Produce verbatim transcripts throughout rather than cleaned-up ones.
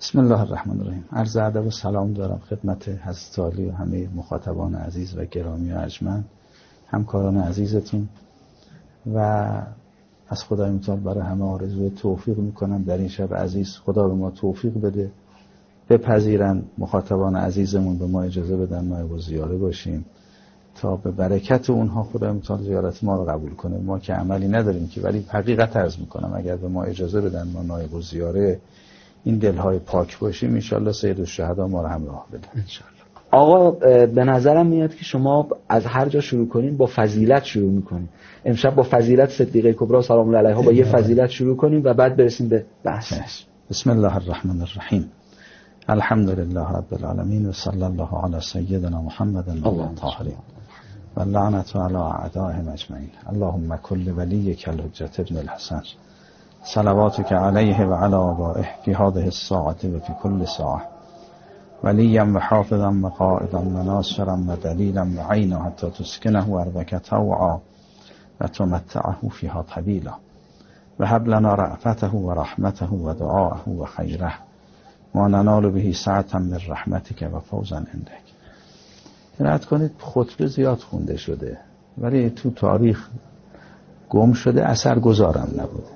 بسم الله الرحمن الرحیم. عرض ادب و سلام دارم خدمت حضرت عالی و همه مخاطبان عزیز و گرامی و ارجمند، همکاران عزیزتون، و از خدای متعال برای همه آرزوی توفیق میکنم در این شب عزیز. خدا به ما توفیق بده، بپذیرن مخاطبان عزیزمون، به ما اجازه بدن نایب الزیاره باشیم تا به برکت اونها خدای متعال زیارت ما رو قبول کنه. ما که عملی نداریم که، ولی حقیقت عرض میکنم اگر به ما اجازه بدن ما نایب الزیاره این دلهای پاک باشیم، انشالله سید الشهدا ما رو همراه بده انشالله. آقا به نظرم میاد که شما از هر جا شروع کنین با فضیلت شروع میکنین. امشب با فضیلت صدیقه کبرا سلام الله علیها با یه فضیلت شروع کنیم و بعد برسیم به بحث. بسم الله الرحمن الرحیم. الحمد لله رب العالمین و صلی الله علی سیدنا محمد الطاهرین و لعنت علی اعدائهم اجمعین. اللهم کل ولیک الحجة ابن الحسن صلواتك علیه و علی آبائه فی هذه الساعة و فی کل ساعة ولیا و حافظا و قائدا و ناصرا و دلیلا و عینا حتی تسکنه ارضک طوعا و تمتعه فیها طویلا و هب لنا رأفته و رحمته و دعاءه و خیره ما ننال به سعة من رحمتک و فوزا عندک. عنایت کنید خطبه زیاد خونده شده ولی تو تاریخ گم شده، اثر گذارم نبوده.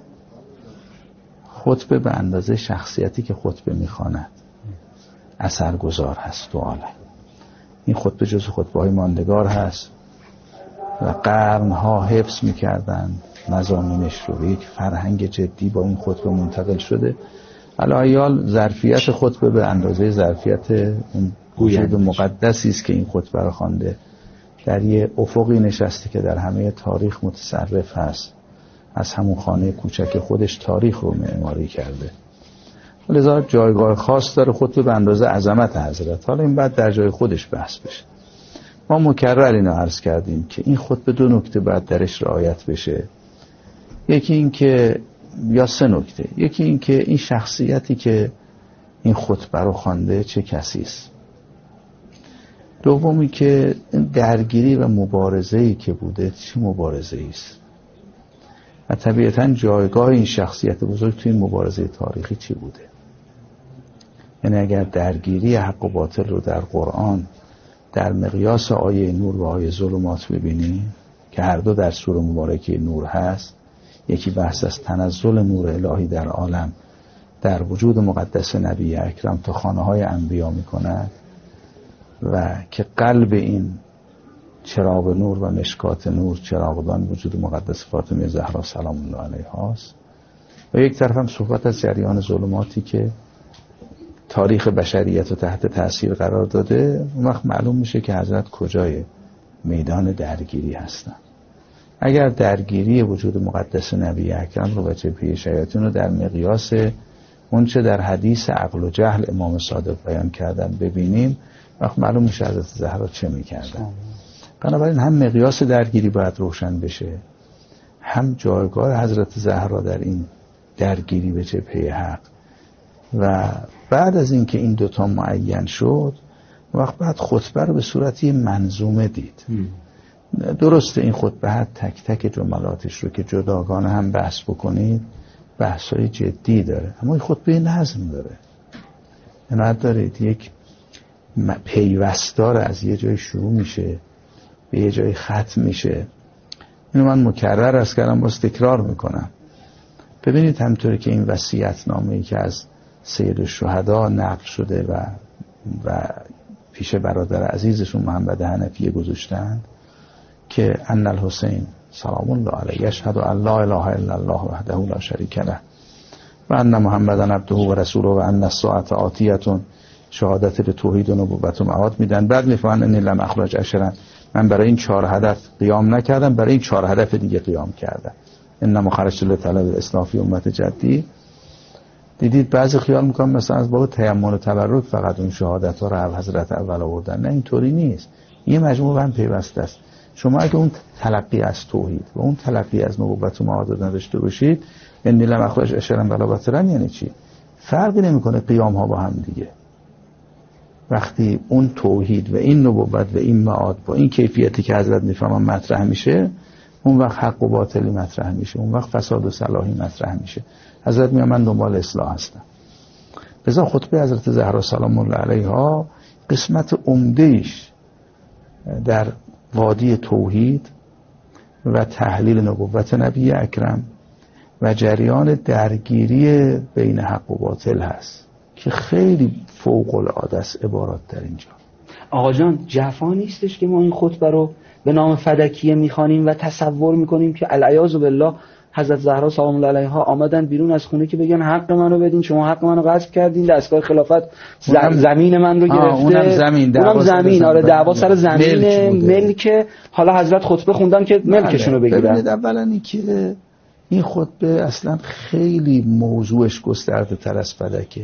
خطبه به اندازه شخصیتی که خطبه میخواند اثرگذار هست تو عالم. این خطبه جز خطبه های ماندگار هست و قرنها حفظ میکردن مضامینش رو. یک فرهنگ جدی با این خطبه منتقل شده. علی‌حال ظرفیت خطبه به اندازه ظرفیت اون وجود مقدسی است که این خطبه رو خوانده، در یه افقی نشسته که در همه تاریخ متصرف هست. از همون خانه کوچک خودش تاریخ رو معماری کرده. لذا جایگاه خاص داره خطبه به اندازه عظمت حضرت. حالا این بعد در جای خودش بحث بشه. ما مکرر اینو عرض کردیم که این خطبه دو نکته باید درش رعایت بشه. یکی این که، یا سه نکته. یکی این که این شخصیتی که این خطبه رو خوانده چه کسی است. دومی که درگیری و مبارزه‌ای که بوده چه مبارزه‌ای است. و طبیعتاً جایگاه این شخصیت بزرگ توی این مبارزه تاریخی چی بوده. یعنی اگر درگیری حق و باطل رو در قرآن در مقیاس آیه نور و آیه ظلمات ببینیم که هر دو در سوره مبارکه نور هست، یکی بحث از تنزل نور الهی در عالم در وجود مقدس نبی اکرم تا خانه های انبیا می کند و که قلب این چراغ نور و مشکات نور چراغدان وجود مقدس فاطمه زهرا سلام الله علیها است، و یک طرف هم صحبت از جریان ظلماتی که تاریخ بشریت رو تحت تأثیر قرار داده. اون وقت معلوم میشه که حضرت کجای میدان درگیری هستن. اگر درگیری وجود مقدس نبی اکرم رو و جبهه شیاطین رو در مقیاس اون چه در حدیث عقل و جهل امام صادق بیان کردن ببینیم، وقت معلوم میشه حضرت زهرا چه میکردن. بنابراین هم مقیاس درگیری باید روشن بشه، هم جایگاه حضرت زهرا در این درگیری به جبهه حق. و بعد از اینکه این دوتا معین شد، وقت بعد خطبه رو به صورتی منظومه دید. درسته این خطبه هر تک تک جملاتش رو که جداگانه هم بحث بکنید بحثای جدی داره، اما این خطبه نظم داره. عنایت دارید یک پیوستار از یه جای شروع میشه به یه جای ختم میشه. اینو من مکرر از کردم، باز تکرار میکنم. ببینید همطوری که این وصیت‌نامه‌ای که از سید الشهدا نقل شده و و پیش برادر عزیزشون محمد حنفیه گذاشتند که ان الحسین سلام الله علیه یشهد ان لا اله الا الله وحده لا شریک له و ان محمدًا عبده و رسوله و ان الساعة آتیة، شهادت به توحید و نبوت و معاد میدن. بعد میفهمن انی لم اخرج عشرا، من برای این چهار هدف قیام نکردم، برای این چهار هدف دیگه قیام کردم. انما خرجت لطلب اصلاح امت جدی. دیدید بعضی خیال میکنن مثلا از باب تیمم و تبرک فقط اون شهادت ها رو حضرت اول آوردن. نه، اینطوری نیست. یه مجموعه هم پیوسته است. شما اگه اون تلقی از توحید و اون تلقی از نبوت و معاد نداشته باشید، انی لم اخرج عشرا بلا بطرا یعنی چی؟ فرقی نمیکنه قیام ها با هم دیگه. وقتی اون توحید و این نبوت و این معاد با این کیفیتی که حضرت میفهمن مطرح میشه، اون وقت حق و باطلی مطرح میشه، اون وقت فساد و صلاحی مطرح میشه. حضرت میگه من دنبال اصلاح هستم. لذا خطبه حضرت زهرا سلام الله علیها قسمت عمده‌ایش در وادی توحید و تحلیل نبوت نبی اکرم و جریان درگیری بین حق و باطل هست که خیلی فوق العاده است عبارات در اینجا. آقا جان جفا نیستش که ما این خطبه رو به نام فدکیه میخوانیم و تصور میکنیم که العیاذ بالله حضرت زهرا سلام الله علیها آمدن بیرون از خونه که بگن حق منو بدین، شما حق منو غصب کردین، دستگاه خلافت زمین من رو گرفته، اونم زمین اونم زمین آره دعوا سر زمین ملک. حالا حضرت خطبه خوندن که ملکشون رو بگیرن. ببینید اولا اینکه این خطبه اصلا خیلی موضوعش گسترده تر از فدکه.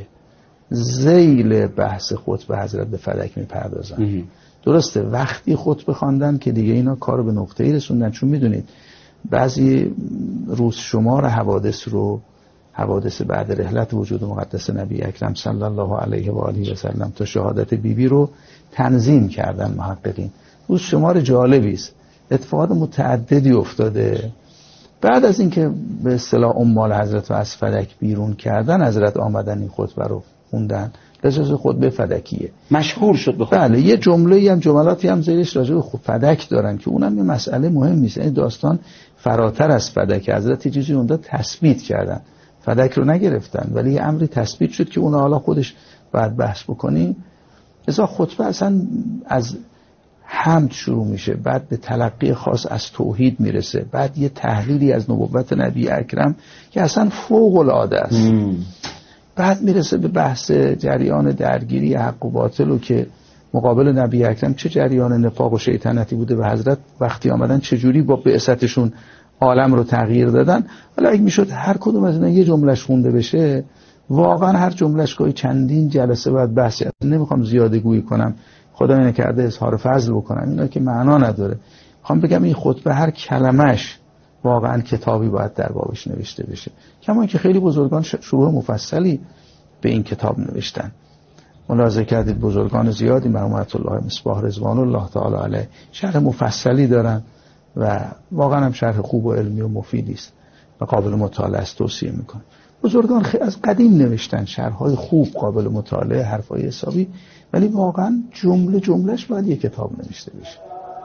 ذیل بحث خطبه حضرت به فدک میپردازن. درسته وقتی خطبه خواندن که دیگه اینا کارو به نقطه‌ای رسوندن، چون میدونید بعضی روز شمار حوادث رو حوادث بعد رحلت وجود مقدس نبی اکرم صلی الله علیه و آله و سلم تا شهادت بیبی بی رو تنظیم کردن محققین. روز شمار جالبی است، اتفاقات متعددی افتاده. بعد از اینکه به اصطلاح اموال حضرت رو از فدک بیرون کردن، حضرت آمدن این خطبه رو خوندن. لذت خطبه فدکیه مشهور شد بخواد. بله یه جمله‌ای هم جملاتی هم زیرش راجع به فدک دارن که اونم یه مسئله مهم نیست. این داستان فراتر از فدک. حضرت چیزی اونجا تثبیت کردن، فدک رو نگرفتن، ولی یه امری تثبیت شد که اون حالا خودش باید بحث بکنیم. لذا خطبه اصلا از حمد شروع میشه، بعد به تلقی خاص از توحید میرسه، بعد یه تحلیلی از نبوت نبی اکرم که اصلا فوق العاده است. بعد میرسه به بحث جریان درگیری حق و باطل و که مقابل نبی اکرم چه جریان نفاق و شیطنتی بوده و حضرت وقتی آمدن چجوری با بعثتشون عالم رو تغییر دادن. حالا اگه میشد هر کدوم از اینا یه جملهش خونده بشه، واقعا هر جملهش گاهی چندین جلسه باید بحث. نمیخوام زیاده گویی کنم، خدا اینه کرده اظهار فضل بکنم، اینا که معنا نداره. میخوام بگم این خطبه هر کلمش واقعا کتابی باید در بابش نوشته بشه. کما اینکه خیلی بزرگان شروح مفصلی به این کتاب نوشتن. ملاحظه کردید بزرگان زیادی مرحومت الله مصباح رضوان الله تعالی علیه شرح مفصلی دارن و واقعا هم شرح خوب و علمی و مفیدی است و قابل مطالعه است، توصیه میکنم. بزرگان خیلی از قدیم نوشتن شرح‌های خوب قابل مطالعه، حرفای حسابی، ولی واقعا جمله جملهش باید یک کتاب نوشته بشه.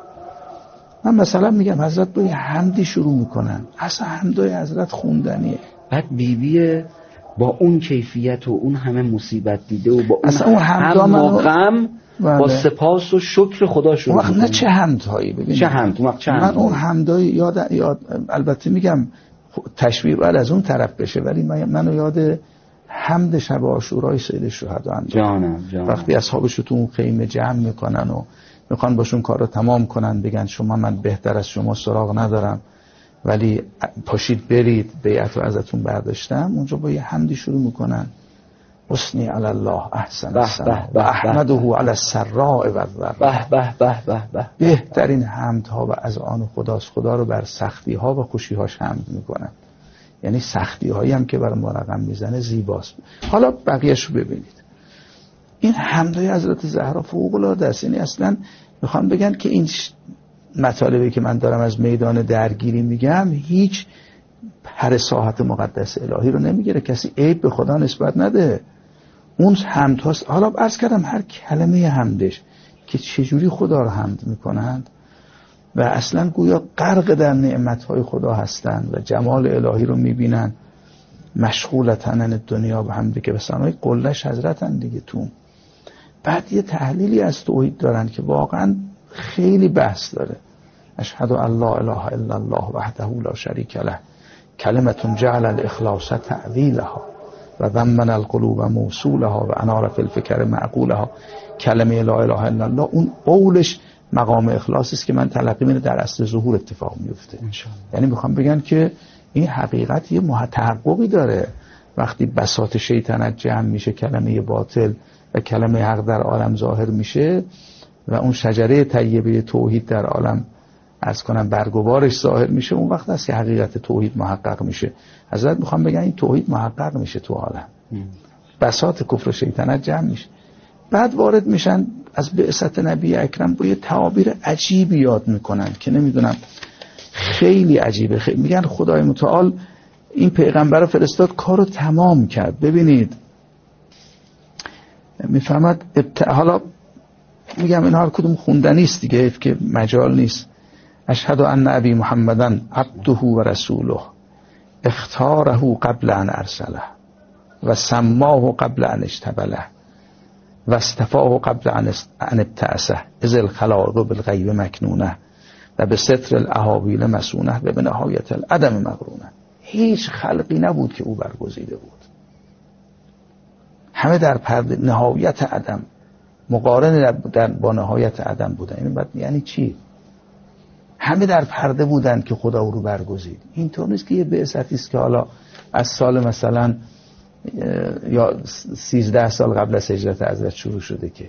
من مثلا میگم حضرت با یه حمدی شروع میکنن، اصلا حمدای حضرت خوندنیه. بعد بیبی با اون کیفیت و اون همه مصیبت دیده و با اون, اصلا اون حمدا هم و غم بله. با سپاس و شکر خدا شروع میکنه. نه چه حمدهایی ببینید. چه حمد چه حمد من اون حمدای یاد یاد البته میگم تشبیه باید از اون طرف بشه، ولی من منو یاد حمد شب عاشورای سید الشهدا اند. جانم جانم. وقتی اصحابش تو اون خیمه جمع میکنن و میخوان باشون کارو تمام کنن، بگن شما من بهتر از شما سراغ ندارم ولی پاشید برید بیعت رو ازتون برداشتم، اونجا با یه حمدی شروع میکنن. حسنی علی الله احسن الثنا و احمده علی السراء و الضراء. به به به به به. بهترین حمدها و اذعان خداست. خدا رو بر سختی ها و خوشی هاش حمد میکنن، یعنی سختی هایی هم که بر ما رقم میزنه زیباست. حالا بقیه‌اش رو ببینید. این حمدهای حضرت زهرا فوق العاده است. یعنی اصلا میخوام بگن که این مطالبی که من دارم از میدان درگیری میگم هیچ پر ساحت مقدس الهی رو نمیگیره، کسی عیب به خدا نسبت نده. اون حمد هاست. حالا عرض کردم هر کلمه حمدش که چجوری خدا رو حمد میکنند و اصلا گویا غرق در نعمتهای خدا هستند و جمال الهی رو میبینن. مشغولتن دنیا به حمد که بسنای قلش حضرتن دیگه تو. بعد یه تحلیلی از توحید دارن که واقعا خیلی بحث داره. اشهد ان لا اله الا الله وحده لا شریک له کلمة جعل الاخلاص تعویلها و ضمن القلوب موصولها و انار فی الفکر معقولها. کلمه لا اله الا الله اون قولش مقام اخلاص است که من تلقی می‌کنم در اصل ظهور اتفاق میفته. یعنی میخوام بگن که این حقیقت یه محتحققی داره. وقتی بساط شیطنت جمع میشه، کلمه باطل و کلمه حق در عالم ظاهر میشه و اون شجره طیبه توحید در عالم از کنم برگوارش ظاهر میشه، اون وقت است که حقیقت توحید محقق میشه. حضرت میخوام بگن این توحید محقق میشه تو عالم. بساط کفر و شیطنت جمع میشه. بعد وارد میشن از بعثت نبی اکرم با یه تعابیر عجیبی یاد میکنن که نمیدونم خیلی عجیبه. خیلی میگن خدای متعال این پیغمبر فرستاد کارو تمام کرد. ببینید میفهمد ابت... حالا میگم این هر کدوم خوندنی است دیگه که مجال نیست. اشهد ان ابی محمدن عبده و رسوله اختاره قبل ان ارسله و سماه قبل ان اجتبله و اصطفاه قبل ان ابتعثه اذ الخلائق بالغیب مکنونه و به ستر الاحاویل مسونه و به نهایت العدم مقرونه. هیچ خلقی نبود که او برگزیده بود، همه در پرده نهایت عدم مقارن در با نهایت عدم بودن. این بعد یعنی چی؟ همه در پرده بودن که خدا او رو برگزید. اینطور نیست که یه بعثتی است که حالا از سال مثلا یا سیزده سال قبل از هجرت حضرت شروع شده، که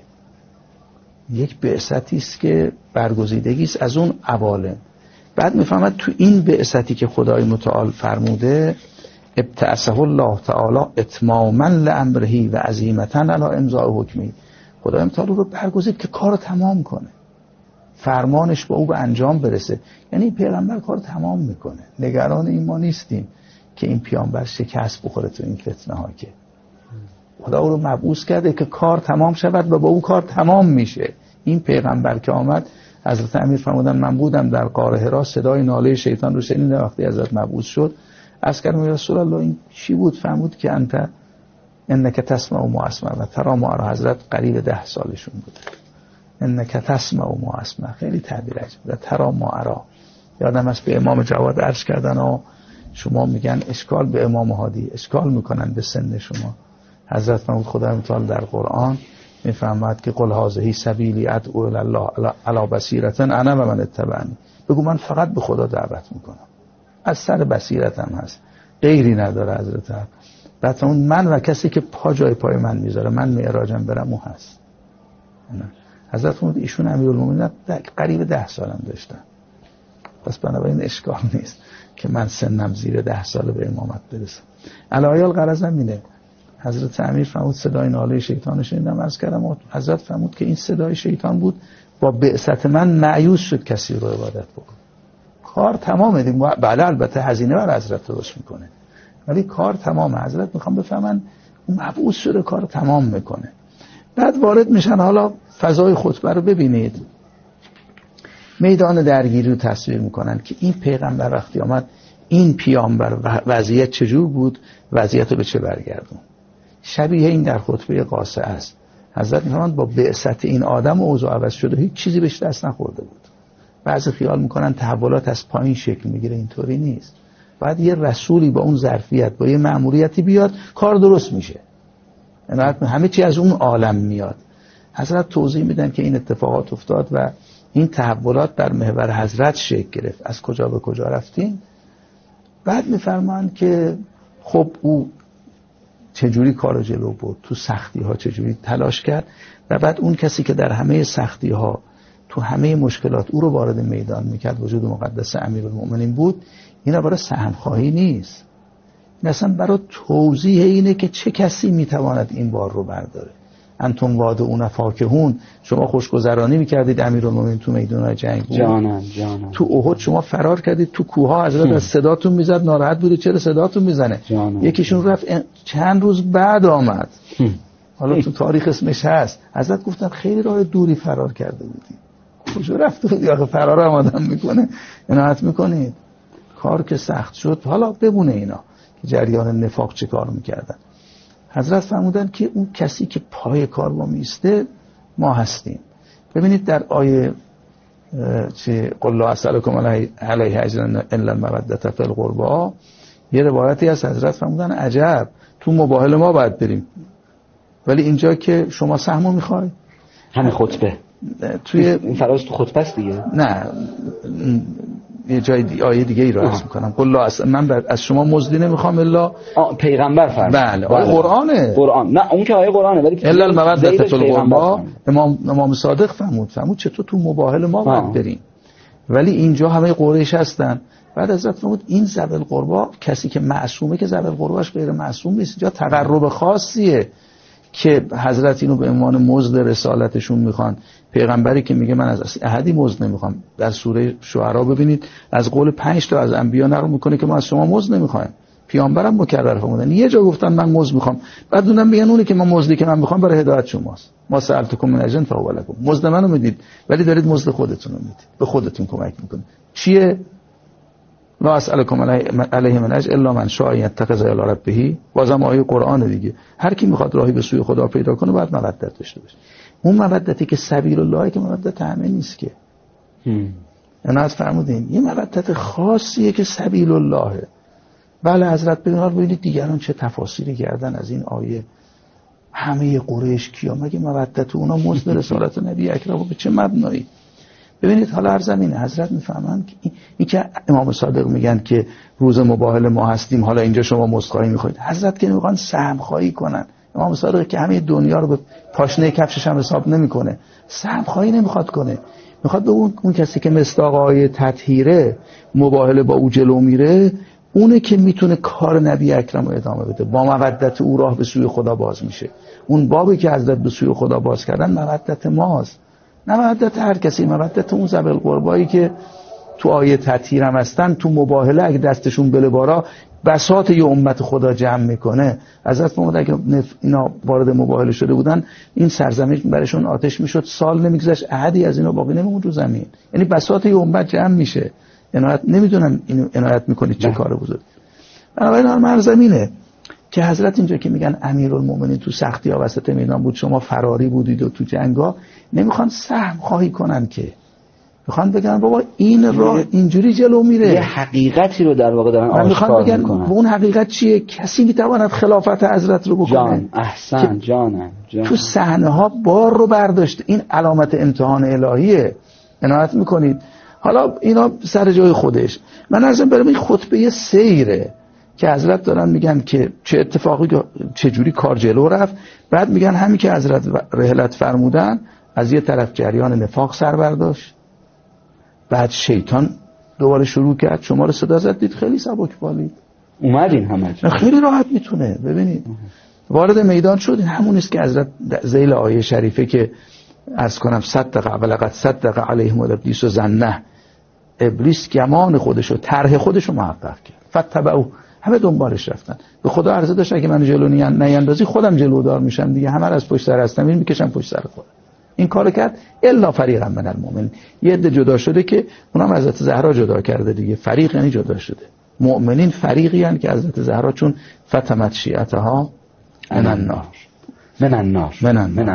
یک بعثتی است که برگزیدگی است از اون عوالم. بعد میفهمد تو این بعثتی که خدای متعال فرموده ابتعثه الله تعالی اتماما لامره و عزیمتا علی امضاء حکمی، خدای متعال رو برگزید که کارو تمام کنه، فرمانش با او به انجام برسه. یعنی پیغمبر کار تمام میکنه. نگران این ما نیستیم که این پیامبر شکست بخوره تو این فتنه ها، که خدا او رو مبعوث کرده که کار تمام شود و با او کار تمام میشه. این پیغمبر که آمد، حضرت امیر فرمودن من بودم در غار حرا، صدای ناله شیطان رو شنیدم وقتی حضرت مبعوث شد. از کردم یا رسول الله این چی بود؟ فرمود که انت انک تسمع و ما اسمع و ترا ما ارا. حضرت قریب ده سالشون بود. انک تسمع و ما اسمع، خیلی تعبیر عجیب. و ترا ما ارا، یادم است به امام جواد عرض کردن و شما میگن اشکال به امام هادی، اشکال میکنن به سن شما. حضرت فرمود خدای متعال در قرآن میفرماید که قل هذه سبیلی ادعو الی الله علی بصیرة انا و من اتبعنی، بگو من فقط به خدا دعوت میکنم، از سر بصیرتم هست، غیری نداره. حضرت بعد اون من و کسی که پا جای پای من میذاره، من معراجم برم او هست. حضرت فرمود ایشون امیرالمومنین قریب ده سالم داشتن، پس بنابراین اشکال نیست که من سنم زیر ده سال به امامت برسم. علایال غرضم اینه. حضرت امیر فرمود صدای ناله شیطان شنیدم. عرض کردم و حضرت فرمود که این صدای شیطان بود، با بعثت من مایوس شد کسی رو عبادت بکن. کار تمامه دیگه. بله البته هزینه بر حضرت درست میکنه، ولی کار تمامه. حضرت میخوام بفهمن اون مبعوث شده کار تمام میکنه. بعد وارد میشن. حالا فضای خطبه رو ببینید، میدان درگیری رو تصویر میکنن که این پیغمبر وقتی آمد، این پیامبر وضعیت چجور بود، وضعیت رو به چه برگردون. شبیه این در خطبه قاصه است. حضرت میفرمایند با بعثت این آدم اوضاع عوض شده، هیچ چیزی بهش دست نخورده بود. بعضی خیال میکنن تحولات از پایین شکل میگیره، اینطوری نیست. باید یه رسولی با اون ظرفیت، با یه مأموریتی بیاد، کار درست میشه. همه چی از اون عالم میاد. حضرت توضیح میدن که این اتفاقات افتاد و این تحولات در محور حضرت شکل گرفت، از کجا به کجا رفتیم. بعد میفرمایند که خب او چجوری کارو جلو برد، تو سختی ها چجوری تلاش کرد، و بعد اون کسی که در همه سختی ها، تو همه مشکلات او رو وارد میدان میکرد، وجود مقدس امیرالمومنین بود. اینا برای سهمخواهی نیست، این اصلا برای توضیح اینه که چه کسی میتواند این بار رو برداره. انتم وادعون فاکهون، شما خوشگذرانی میکردید امیرالمومنین تو میدان‌های جنگ بود. جانم جانم. تو احد شما فرار کردید، تو کوه‌ها حضرت از صداتون میزد، ناراحت بودید چرا صداتون میزنه. جانم. یکیشون رفت چند روز بعد آمد. حالا تو تاریخ اسمش هست. حضرت گفتن خیلی راه دوری فرار کرده بودید، کجا رفت بودید؟ آخه فرار هم آدم میکنه، عنایت میکنید. کار که سخت شد، حالا ببونه اینا که جریان نفاق چه کار میکردن. حضرت فرمودن که اون کسی که پای کار با میسته ما هستیم. ببینید در آیه چه قل لا اسألکم علیه اجرا الا المودة فی القربى، یه روایتی از حضرت فرمودن عجب، تو مباهله ما باید بریم، ولی اینجا که شما سهمو میخوای. همین خطبه توی این فراز تو خطبه است دیگه. نه یه جای دی... آیه دیگه ای رو عرض میکنم. قل لا اس... من بر... از شما مزدی نمیخوام الا پیغمبر فرمود. بله آیه قرآنه. قرآن نه اون که آیه قرآنه، ولی الا المودة فی القربى. امام امام صادق فرمود فرمود چطور تو مباهله ما باید بریم، ولی اینجا همه قریش هستن. بعد حضرت فرمود این ذوی القربى، کسی که معصومه که ذوی القرباش غیر معصوم نیست. اینجا تقرب خاصیه که حضرت اینو به عنوان مزد رسالتشون میخوان. پیغمبری که میگه من از احدی مزد نمیخوام، در سوره شعرا ببینید از قول پنج تا از انبیا نقل میکنه که ما از شما مزد نمیخوایم. پیامبرم مکرر فرمودن. یه جا گفتن من مزد میخوام، بعد اونم میگن اونی که من مزدی که من میخوام برای هدایت شماست. ما سألتکم من اجر فهو لکم. مزد منو میدید ولی دارید مزد خودتون رو میدید، به خودتون کمک میکنید. چیه؟ لا اسألکم علیه من اجر الا من شاء یتخذ الی ربه. بازم آیه قرآن دیگه. هر کی میخواد راهی به سوی خدا پیدا کنه باید مودت داشته باشه. اون مودتی که سبیل الله که مودت همه نیست که. عنایت فرمودین یه مودت خاصیه که سبیل اللهه. بله حضرت ببینید ببینید دیگران چه تفاسیری کردن از این آیه. همه قریش کیا مگه مودت اونا مزد رسالت نبی اکرم به چه مبنایی؟ ببینید حالا هر زمینه حضرت میفهمن که این, این که امام صادق میگن که روز مباهله ما هستیم، حالا اینجا شما مزدخواهی میخواید. حضرت که میخوان سهم خواهی کنن. امام صادق که همه دنیا رو به پاشنه کفشش هم حساب نمیکنه، سهم خواهی نمیخواد کنه، میخواد به اون اون کسی که مصداق آیه تطهیره مباهله با او جلو میره، اونه که میتونه کار نبی اکرم رو ادامه بده. با مودت او راه به سوی خدا باز میشه. اون بابی که حضرت به سوی خدا باز کردن مودت ماست، نه مودت هر کسی، مودت اون ذوی القربایی که تو آیه تطهیر هم هستن. تو مباهله اگه دستشون بله بارا بساط یه امت خدا جمع میکنه. حضرت فرمود اگه اینا وارد مباهله شده بودن این سرزمین برایشون آتش میشد، سال نمیگذشت احدی از اینا باقی نمیموند رو زمین. یعنی بساط یه امت جمع میشه. عنایت نمیدونم اینو عنایت میکنید چه کار بزرگ. بنابراین هر زمینه که حضرت اینجا که میگن امیرالمومنین تو سختی ها وسط میدان بود، شما فراری بودید و تو جنگا، نمیخوان سهم خواهی کنن که میخوان بگن بابا این راه اینجوری جلو میره. یه حقیقتی رو در واقع دارن آشکار بگن میکنن. اون حقیقت چیه؟ کسی میتواند خلافت حضرت رو بکنه. جان احسن جانم جان. تو صحنه ها بار رو برداشت. این علامت امتحان الهیه. عنایت میکنید. حالا اینا سر جای خودش. من ازم برم این خطبه سیره که حضرت دارن میگن که چه اتفاقی چه جوری کار جلو رفت. بعد میگن همین که حضرت رحلت فرمودن از یه طرف جریان نفاق سر برداشت، بعد شیطان دوباره شروع کرد شما رو صدا زد، دید خیلی سبک بالید اومدین همه خیلی راحت میتونه. ببینید وارد میدان شد. همون است که حضرت ذیل آیه شریفه که عرض کنم صدق ولقد صدق علیهم ابلیس و ظنه، ابلیس گمان خودشو طرح خودشو محقق کرد. فتبعوا، همه دنبالش رفتن. به خدا عرضه داشت اگه من جلو نیاندازی خودم جلودار میشم دیگه، همه از پشت سر هستم این میکشم پشت سر خودم. این کارو کرد. الا فریقا من المؤمن، یه عده جدا شده که اونم حضرت زهرا جدا کرده دیگه. فریق یعنی جدا شده. مؤمنین فریقی هستند که حضرت زهرا چون فتمت شیعتها من النار من النار من النار.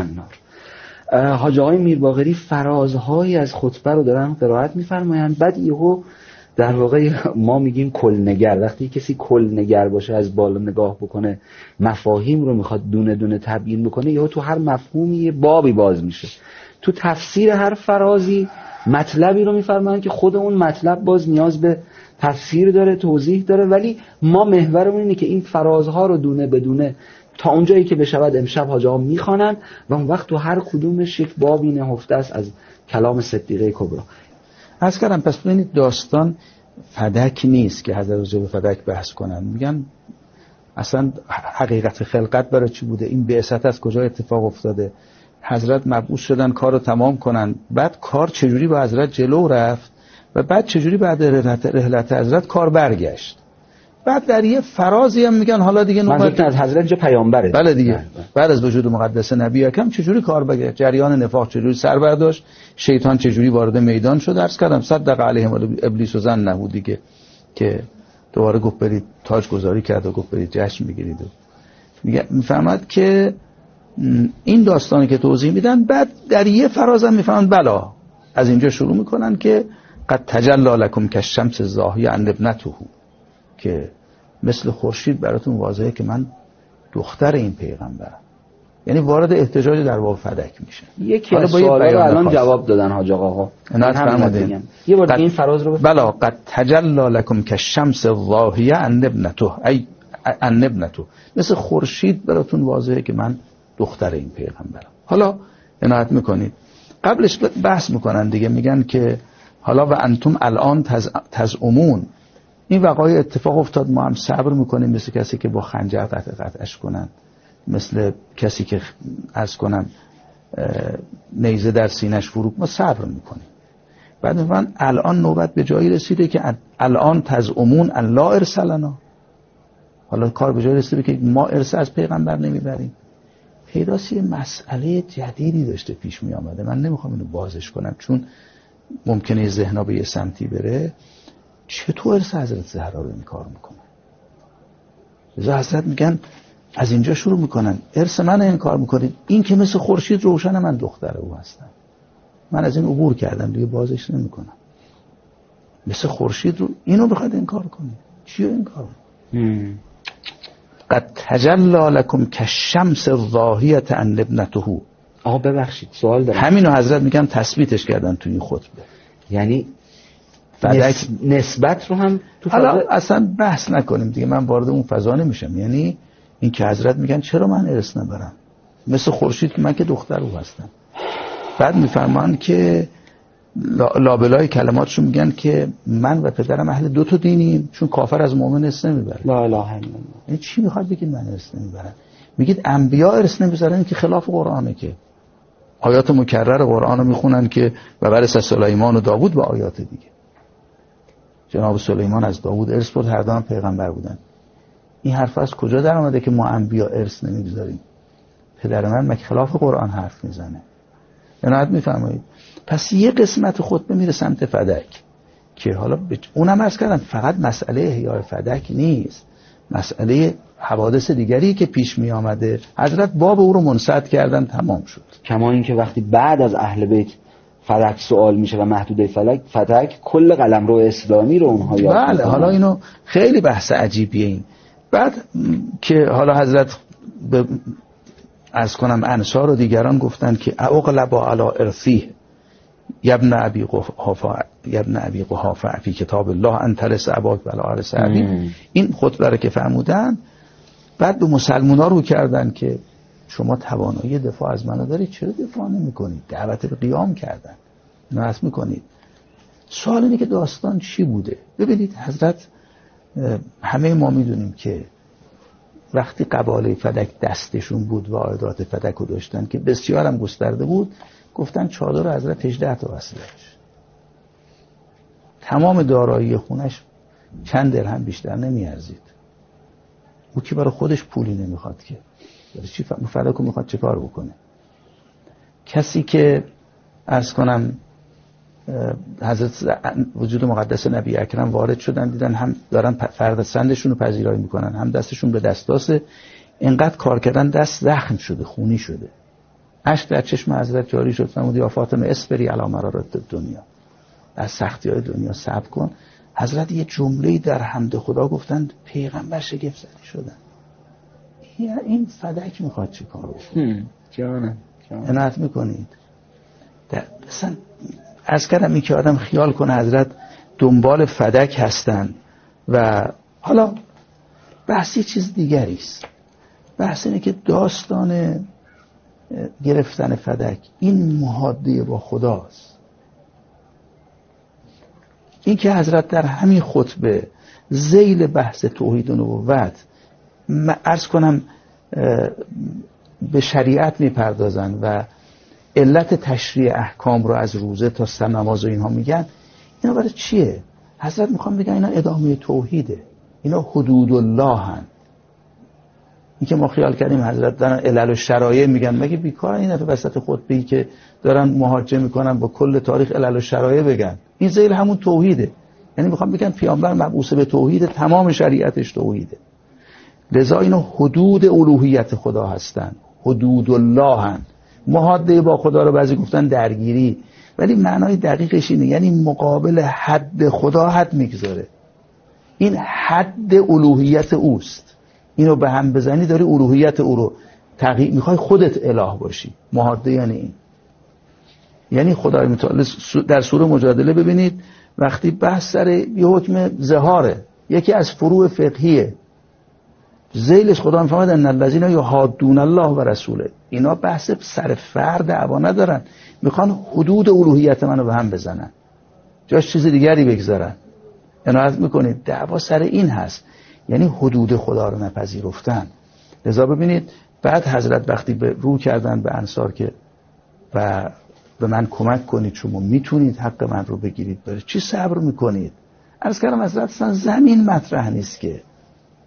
حاج آقای میرباقری فرازهایی از خطبه رو دارن قرائت میفرمایند. بعد یهو در واقع ما میگیم کلنگر، وقتی کسی کلنگر باشه از بالا نگاه بکنه مفاهیم رو میخواد دونه دونه تبیین بکنه، یهو تو هر مفهومی یه بابی باز میشه. تو تفسیر هر فرازی مطلبی رو میفرمایند که خود اون مطلب باز نیاز به تفسیر داره، توضیح داره، ولی ما محورمون اینه که این فرازها رو دونه بدونه تا اونجایی که بشود امشب حاج آقا میخوانن و اون وقت تو هر کدومش یک بابی نهفته است از کلام صدیقه کبرا. عرض کردم پس ببینید داستان فدک نیست که حضرت راجع به فدک بحث کنن. میگن اصلا حقیقت خلقت برای چی بوده، این بعثت از کجا اتفاق افتاده، حضرت مبعوث شدن کار رو تمام کنن، بعد کار چجوری با حضرت جلو رفت و بعد چجوری بعد رحلت, رحلت حضرت کار برگشت. بعد در یه فرازی هم میگن حالا دیگه نوبت از حضرت جا پیامبره. بله دیگه بعد از وجود مقدس نبی اکرم چجوری کار بگه، جریان نفاق چجوری سر برداشت، شیطان چجوری وارد میدان شد. عرض کردم صدق علیهم ابلیس و ظنه بود دیگه که دوباره گفت برید تاج گذاری کرد و گفت برید جشن بگیرید. میگه میفهمد که این داستانی که توضیح میدن بعد در یه فراز هم میفهمن بلا از اینجا شروع میکنن که قد تجلی لکم کالشمس الزاهیه ان ابنته، که مثل خورشید براتون واضحه که من دختر این پیغمبرم. یعنی وارد احتجاج در باب فدک میشه. یکی از سوالا رو الان جواب دادن حاج آقا. عنایت فرمودین. یه بار این فراز رو بلا قد تجلی لکم کالشمس الضاحیه ان ابنته، ای ان ابنته، مثل خورشید براتون واضحه که من دختر این پیغمبرم. حالا عنایت میکنید قبلش بحث میکنن دیگه، میگن که حالا و انتم الان تزعمون، این وقایع اتفاق افتاد ما هم صبر میکنیم، مثل کسی که با خنجر قطع قطعش کنن، مثل کسی که عرض کنم نیزه در سینش فرو، ما صبر میکنیم. بعد میگن الان نوبت به جایی رسیده که الان تزعمون ان لا ارسلنا، حالا کار به جای رسیده که ما ارث از پیغمبر نمیبریم. پیداست یه مسئله جدیدی داشته پیش می آمده. من نمیخوام اینو بازش کنم چون ممکنه ذهنها به یه سمتی بره. چطور ارث حضرت زهرا رو این کار میکنن؟ لذا حضرت میگن از اینجا شروع میکنن ارث من این کار میکنید، این که مثل خورشید روشن، من دختر او هستم، من از این عبور کردم دیگه بازش نمیکنم. مثل خورشید رو اینو بخواد این کار کنید، چیه این کار؟ قد تجلی لکم کالشمس الضاحیة ان ابنته. آقا ببخشید سوال دارم. همینو حضرت میگن تثبیتش کردن تو این خطبه. یعنی فدک نسبت رو هم تو حالا فضا... اصلا بحث نکنیم دیگه، من وارد اون فضا نمیشم. یعنی این که حضرت میگن چرا من ارث نبرم مثل خورشید که من که دختر او هستم. بعد میفرمان که لابلای کلماتشون میگن که من و پدرم اهل دو تا دینیم، چون کافر از مؤمن ارث نمیبره. لا اله الا الله. این چی میخواد بگید من ارث نمیبرم؟ میگید انبیا ارث نمیبرن که خلاف قرآنه، که آیات مکرر قرآن رو میخونن که و ورث سلیمان و داوود و آیات دیگه. جناب سلیمان از داوود ارث برد، هر دو هم پیغمبر بودن. این حرف از کجا در اومده که ما انبیا ارث نمیگذاریم؟ پدر من مگه خلاف قرآن حرف میزنه؟ عنایت میفرمایید. پس یه قسمت خطبه میره سمت فدک که حالا ب... اونم عرض کردم فقط مسئله احیای فدک نیست، مسئله حوادث دیگری که پیش می آمده حضرت باب او رو منسد کردن، تمام شد. کما این که وقتی بعد از اهل بیت فدک سوال میشه و محدوده فدک فدک کل قلمرو اسلامی رو اونها یاد بله میکنن. حالا اینو خیلی بحث عجیبیه این. بعد که حالا حضرت به عرض کنم انصار و دیگران گفتن که اقلب علی ارثی ابن ابی قحافه ابن ابی قحافه فی کتاب الله ان ترث اباک ولا ارث ابی. این خطبه رو که فرمودن بعد به مسلمونا رو کردن که شما توانایی دفاع از منو دارید، چرا دفاع نمی‌کنید؟ دعوت به قیام کردن، نصب می‌کنید. سوال اینه که داستان چی بوده؟ ببینید حضرت همه ما میدونیم که وقتی قباله فدک دستشون بود و عایدات فدک رو داشتن که بسیار هم گسترده بود، گفتن چادر حضرت هجده تا وصله داشت، تمام دارایی خونش چند درهم بیشتر نمیارزید. او که برای خودش پولی نمیخواد که برای چی فدک رو میخواد چه کار بکنه؟ کسی که عرض کنم حضرت وجود مقدس نبی اکرم وارد شدن، دیدن هم دارن فرد سندشون رو پذیرایی میکنن، هم دستشون به دستاسه، اینقدر کار کردن دست زخم شده، خونی شده. اشک در چشم حضرت جاری شد، فرمود یا فاطمه اصبری علی مرارات دنیا، از سختی های دنیا صبر کن. حضرت یه جمله‌ای در حمد خدا گفتن، پیغمبر شگفت زده شدن. این فدک میخواد چی کار بکنه؟ جانم عنایت میکنید. مثلا از کردم این که آدم خیال کنه حضرت دنبال فدک هستن و حالا بحثی چیز دیگری است. بحث اینه که داستان گرفتن فدک این محاده با خداست. این که حضرت در همین خطبه ذیل بحث توحید و نبوت عرض کنم به شریعت میپردازن و علت تشریع احکام رو از روزه تا سه نماز و اینها میگن، اینا برای چیه؟ حضرت میخوام بگن اینا ادامه توحیده، اینا حدود الله هن. این که ما خیال کردیم حضرت دارن علل و شرایع میگن، مگه بیکار این دفعه وسط خطبه‌ای که دارن محاجه میکنن با کل تاریخ علل و شرایع بگن؟ این ذیل همون توحیده. یعنی میخوام بگن پیامبر مبعوث به توحید، تمام شریعتش توحیده. لذا اینا حدود الوهیت خدا هستن، حدود الله هن. محاده با خدا رو بعضی گفتن درگیری، ولی معنای دقیقش اینه یعنی مقابل حد خدا حد میگذاره. این حد الوهیت اوست، اینو به هم بزنی داری الوهیت او رو تغییر، میخوای خودت اله باشی. محاده یعنی این، یعنی خدای متعال در سوره مجادله ببینید وقتی بحث سر یه حکم ظهاره، یکی از فروع فقهیه، ذیلش خدا میفهمد ان الذين يحادون الله و رسوله، اینا بحث سر فرد دعوا ندارن، میخوان حدود الوهیت منو به هم بزنن، جاش چیز دیگری بگذارن. عنایت میکنید دعوا سر این هست، یعنی حدود خدا رو نپذیرفتن. لذا ببینید بعد حضرت وقتی به رو کردن به انصار که و به من کمک کنید، شما میتونید حق من رو بگیرید، برای چی صبر میکنید؟ عرض کردم حضرت اصلا زمین مطرح نیست که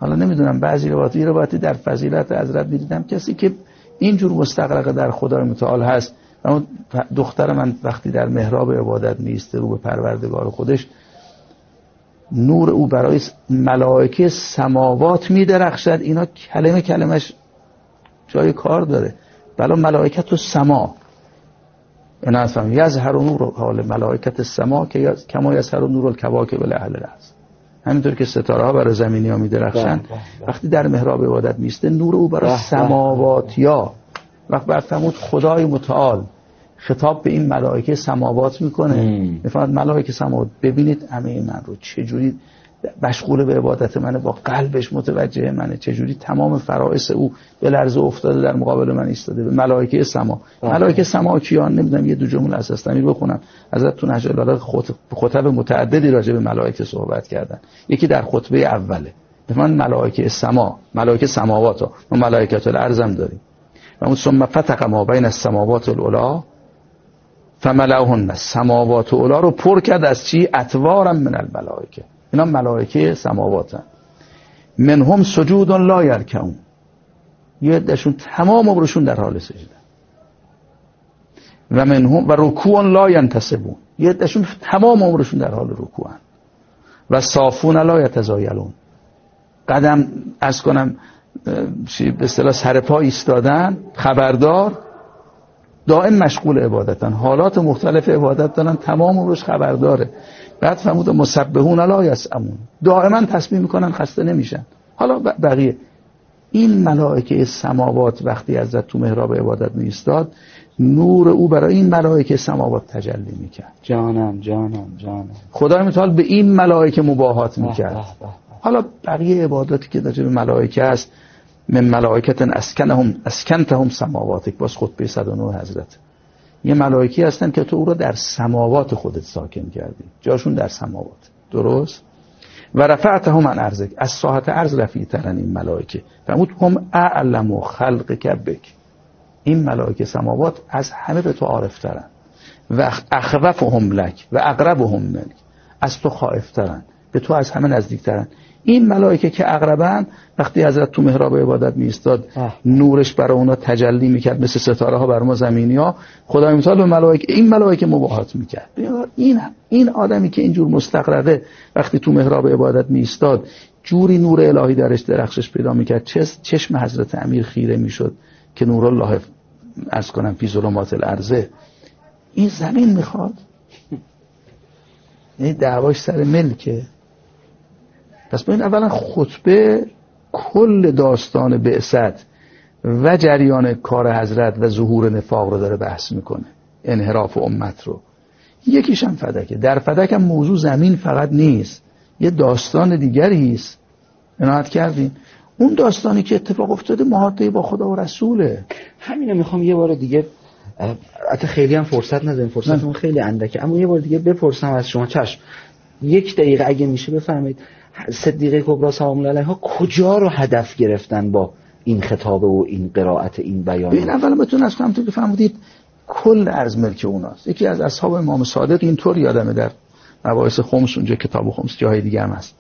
حالا نمیدونم بعضی روایات یه روایتی در فضیلت حضرت دیدم کسی که اینجور مستغرق در خدای متعال هست، اما دختر من وقتی در محراب عبادت میسته رو به پروردگار خودش، نور او برای ملائکه سماوات میدرخشد. اینا کلمه کلمش جای کار داره. بلا ملائکت و سما اینا اصلا یظهر نور حال ملائکت السما که کما یظهر نور الکواکب الاهل الارض. همینطور که ستاره ها برای زمینی ها میدرخشن، وقتی در محراب عبادت میسته نور او برای سماواتیا. وقت بعد فرمود خدای متعال خطاب به این ملائکه سماوات میکنه، میفرماد ملائکه سماوات ببینید همه من رو چجوری مشغول به عبادت منه، با قلبش متوجه منه، چجوری تمام فرائض او به لرزه افتاده در مقابل من ایستاده. به ملائکه سما. ملائکه سما کیان؟ نمیدونم، یه دو جمله از اسامی بخونم ازت تو نهج البلاغه. خطب متعددی راجع به ملائکه صحبت کردن. یکی در خطبه اوله میفرماد ملائکه سما، ملائکه سماوات ها، ما ملائکه الارض هم داریم. و ثم فتق ما بین السماوات العلی فملأهن، السماوات العلی رو پر کرد از چی؟ اطوارا من الملائکه. اینا ملائکه سماواتن. منهم سجود لا یرکعون، یه عدهشون تمام عمرشون در حال سجده. و منهم و رکوع لا ینتصبون، یه عدهشون تمام عمرشون در حال رکوعن. و صافون لا یتزایلون، قدم از کنم به اصطلاح سر پا ایستادن، خبردار، دائم مشغول عبادتن، حالات مختلف عبادت دارن، تمام عمرش خبرداره. بعد فرمود مسبحون لا یسأمون، دائما تسبیح میکنن، خسته نمیشن. حالا بقیه این ملائکه سماوات وقتی حضرت تو محراب عبادت می ایستاد، نور او برای این ملائکه سماوات تجلی میکرد. جانم جانم جانم خدای متعال به این ملائکه مباهات میکرد. حالا بقیه عباداتی که در ملائکه است، من ملائکت اسکنهم اسکنتهم سماواتک، باز خطبه صد و نه حضرت. یه ملائکی هستن که تو او را در سماوات خودت ساکن کردی، جاشون در سماوات. درست؟ و رفعتهم عن ارضک، از ساحت ارض رفیع‌ترن این ملائکه. فرمود هم اعلم خلقک بک، این ملائکه سماوات از همه به تو عارف‌ترن. و اخوفهم لک و اقربهم منک، از تو خائف‌ترن، به تو از همه نزدیک‌ترن. این ملائکه که اقربن، وقتی حضرت تو محراب عبادت می ایستاد، نورش برای اونا تجلی میکرد مثل ستاره ها بر ما زمینی ها. خدای متعال به ملائکه این ملائکه مباهات میکرد. این این آدمی که اینجور مستغرقه وقتی تو محراب عبادت می ایستاد، جوری نور الهی درش درخشش پیدا میکرد، چشم حضرت امیر خیره میشد که نور الله عرض کنم فی ظلمات الارض. این زمین میخواد، این دعواش سر ملکه. پس ببین اولا خطبه کل داستان بعثت و جریان کار حضرت و ظهور نفاق رو داره بحث میکنه، انحراف امت رو. یکیش هم فدکه. در فدک هم موضوع زمین فقط نیست، یه داستان دیگری است. عنایت کردین اون داستانی که اتفاق افتاده محاطه با خدا و رسوله. همینو میخوام یه بار دیگه، البته خیلی هم فرصت نداریم، فرصتمون خیلی اندکه، اما یه بار دیگه بپرسم از شما. چشم، یک دقیقه اگه میشه بفرمایید صدیقه کبری سلام الله علیها کجا رو هدف گرفتن با این خطابه و این قرائت این بیان؟ ببین اولا بهتون از کنم تو که فهمیدید کل ارض ملک اوناست. یکی از اصحاب امام صادق اینطور یادمه در مباحث خمس، اونجا کتاب خمس، جای دیگه هم هست،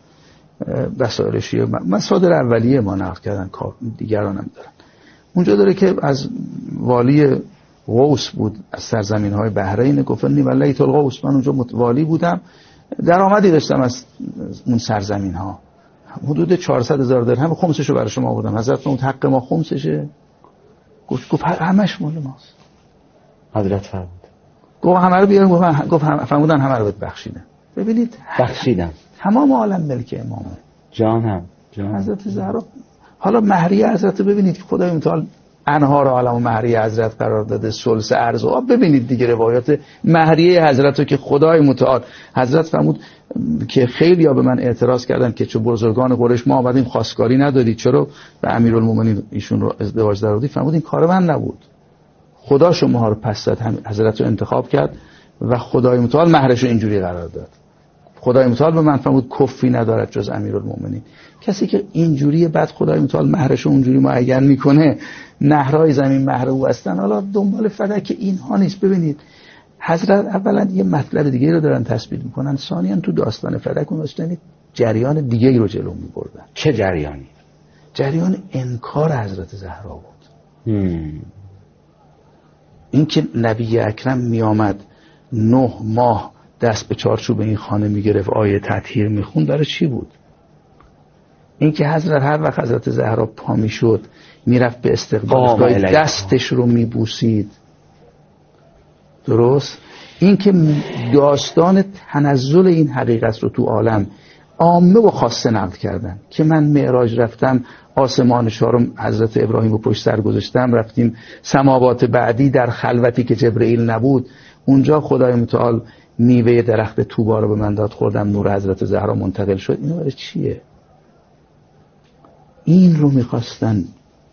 وسائل شیعه مصادر اولیه ما نقل کردن، کار دیگران هم دارن. اونجا داره که از والی غوث بود از سرزمین های بحرین، گفتنی ولیت الغوث، من اونجا والی بودم، درآمدی داشتم از اون سرزمین ها، حدود چهارصد هزار درهم، خمسشو برای شما آوردم. حضرت فرمود حق ما خمسشه؟ گفت گفت همش مال ماست. حضرت فرمود گفت همه رو بیارم، گفت گفت فرمودن همه رو بهت بخشیدم. ببینید بخشیدم، تمام عالم ملک امامه. جانم جان حضرت زهرا. حالا مهریه حضرت ببینید که خدای متعال انهار عالم و مهریه حضرت قرار داده، ثلث ارض. و ببینید دیگه روایات مهریه حضرت رو که خدای متعال حضرت فرمود که خیلی ها به من اعتراض کردن که چه بزرگان قریش ما آمدیم خواستگاری ندادید، چرا به امیرالمومنین ایشون رو ازدواج دادید؟ فرمود این کار من نبود، خدا شما رو پس داد، حضرت رو انتخاب کرد و خدای متعال مهرش رو اینجوری قرار داد. خدای متعال به من فرمود کفی ندارد جز امیرالمومنین. کسی که اینجوری بعد خدای متعال مهرش رو اونجوری معین میکنه، نهرهای زمین مهر او هستن، حالا دنبال فدک اینها نیست. ببینید حضرت اولا یه مطلب دیگه رو دارن تثبیت میکنن، ثانیاً تو داستان فدک اون داشتن جریان دیگه رو جلو میبردن. چه جریانی؟ جریان انکار حضرت زهرا بود. هم. این که نبی اکرم می آمد نه ماه دست به چارچوب این خانه می گرفت آیه تطهیر می خوند برای چی بود؟ این که حضرت هر وقت حضرت زهرا پا می شد می رفت به استقبال دستش رو می بوسید. درست؟ این که داستان تنزل این حقیقت رو تو عالم عامه و خاصه نقل کردن که من معراج رفتم آسمان چهارم حضرت ابراهیم رو پشت سر گذاشتم، رفتیم سماوات بعدی در خلوتی که جبرئیل نبود، اونجا خدای متعال میوه درخت طوبا رو به من داد، خوردم، نور حضرت زهرا منتقل شد. اینو برای چیه؟ این رو میخواستن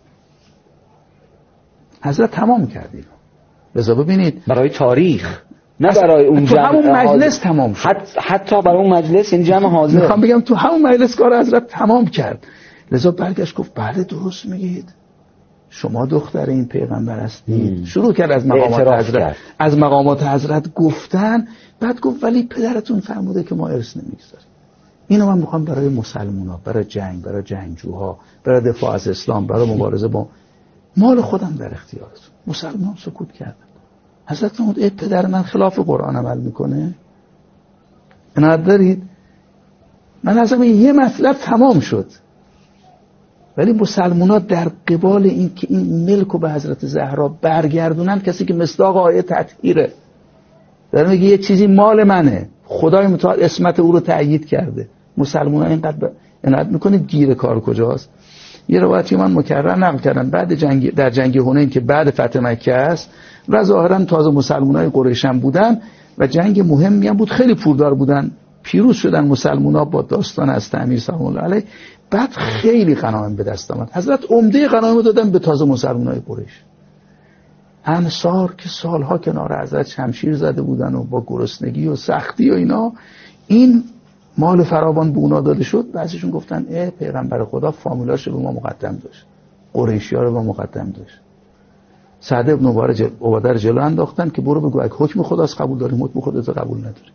حضرت تمام کردیم. لذا ببینید برای تاریخ، نه برای اون تو جمع همون مجلس حاضر. تمام شد. حت... حتی برای اون مجلس این جمع حاضر میخوام بگم تو همون مجلس کار حضرت تمام کرد. لذا برگشت گفت بله درست میگید، شما دختر این پیغمبر هستید. شروع کرد از مقامات حضرت کرد. از مقامات حضرت گفتن. بعد گفت ولی پدرتون فرموده که ما ارث نمیگذاریم. اینو من میخوام برای مسلمان‌ها، برای جنگ، برای جنگجوها، برای دفاع از اسلام، برای مبارزه با مال خودم در اختیارتون. مسلمان سکوت کردن. حضرت فرمود ای پدر من خلاف قرآن عمل میکنه؟ عنایت دارید؟ من ازم یه مطلب تمام شد. ولی مسلمان‌ها در قبال این که این ملک رو به حضرت زهرا برگردونن، کسی که مصداق آیه تطهیره داره میگه یه چیزی مال منه، خدای متعال اسمت او رو تأیید کرده، مسلمان‌ها اینقدر عنایت میکنید گیر کار کجاست؟ یه روایتی من مکرر نقل کردن بعد جنگ در جنگ حنین که بعد فتح مکه است و ظاهرا تازه مسلمانای قریش هم بودن و جنگ مهمی هم بود، خیلی پولدار بودن، پیروز شدن مسلمان‌ها با داستان از تعمیر سلام الله علیه. بعد خیلی غنایم به دست آمد. حضرت عمده غنایم دادن به تازه مسلمانای قریش. انصار که سالها کنار حضرت شمشیر زده بودن و با گرسنگی و سختی و اینا، این مال فراوان به اونا داده شد. بعضیشون گفتن ای پیغمبر خدا فامیلاش رو به ما مقدم داشت، قریشی‌ها رو به ما مقدم داشت. سعد ابن عباده رو جلو انداختن که برو بگو اگه حکم خداست قبول داریم، حکم خودت قبول نداری.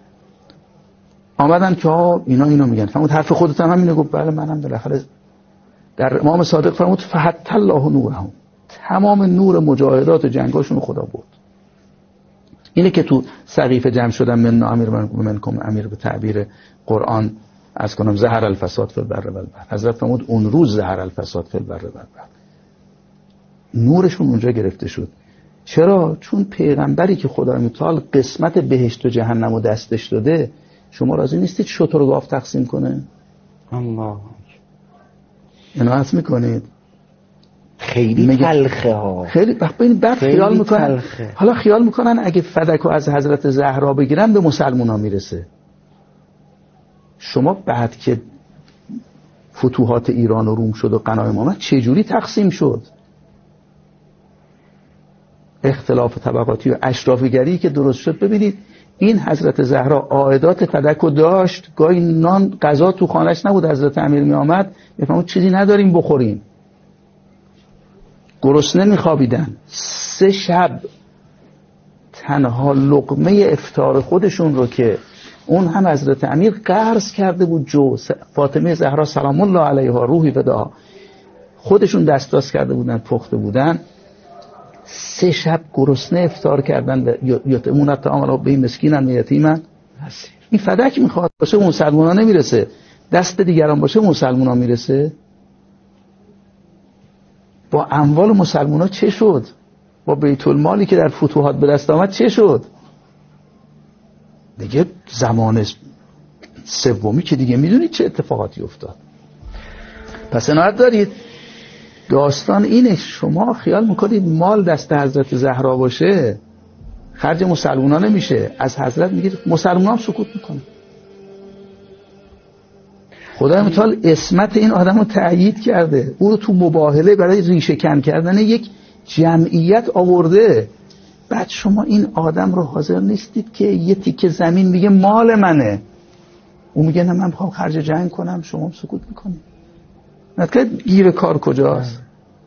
آمدن که ها اینا اینو میگن، فرمود حرف خودت هم همینه؟ گفت بله منم بالاخره. در امام صادق فرمود فحت الله نورهم، تمام نور مجاهدات و جنگاشون خدا بود. اینه که تو سقیفه جمع شدن من امیر منکم امیر به تعبیر قرآن از کنم زهر الفساد فی البر و البحر. حضرت فرمود اون روز زهر الفساد فی البر و البحر، نورشون اونجا گرفته شد. چرا؟ چون پیغمبری که خدای متعال قسمت بهشت و جهنم و دستش داده، شما راضی نیستید شتر و گاو تقسیم کنه؟ الله عنایت میکنید؟ خیلی تلخه ها، خیلی ببین بعد خیال میکنن تلخه. حالا خیال میکنن اگه فدکو از حضرت زهرا بگیرن به مسلمونا میرسه. شما بعد که فتوحات ایران و روم شد و غنایم آمد چه جوری تقسیم شد؟ اختلاف طبقاتی و اشرافیگری که درست شد. ببینید این حضرت زهرا عائدات فدکو داشت، گاهی نان غذا تو خانهش نبود، حضرت امیر می آمد میفهمود چیزی نداریم بخوریم، گرسنه میخوابیدن. سه شب تنها لقمه افطار خودشون رو که اون هم حضرت امیر قرض کرده بود، جو فاطمه زهرا سلام الله علیها روحی فدا خودشون دستاس کرده بودن، پخته بودن، سه شب گرسنه افطار کردن. یتیمون طعام به مسکینن یتیمن، این فدک میخواد باشه مسلمونا نمیرسه، دست دیگران باشه مسلمونا میرسه. با اموال مسلمونا چه شد؟ با بیت المالی که در فتوحات به دست آمد چه شد؟ دیگه زمان سومی که دیگه میدونید چه اتفاقاتی افتاد. پس عنایت دارید داستان اینه، شما خیال میکنید مال دست حضرت زهرا باشه خرج مسلمونا نمیشه، از حضرت میگید مسلمونا هم سکوت میکنه. خدای متعال اسمت این آدم رو تأیید کرده، او رو تو مباهله برای ریشه کن کردن یک جمعیت آورده. بعد شما این آدم رو حاضر نیستید که یه تیکه زمین میگه مال منه، او میگه نه من میخوام خرج جنگ کنم، شما سکوت میکنید. نتیجه گیر کار کجاست؟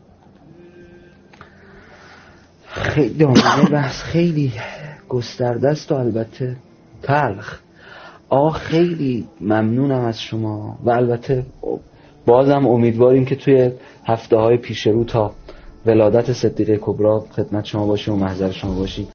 خیلی دامنه بحث خیلی گسترده است و البته تلخ. آه خیلی ممنونم از شما و البته بازم امیدواریم که توی هفته های پیش رو تا ولادت صدیقه کبری خدمت شما باشیم و محضر شما باشیم.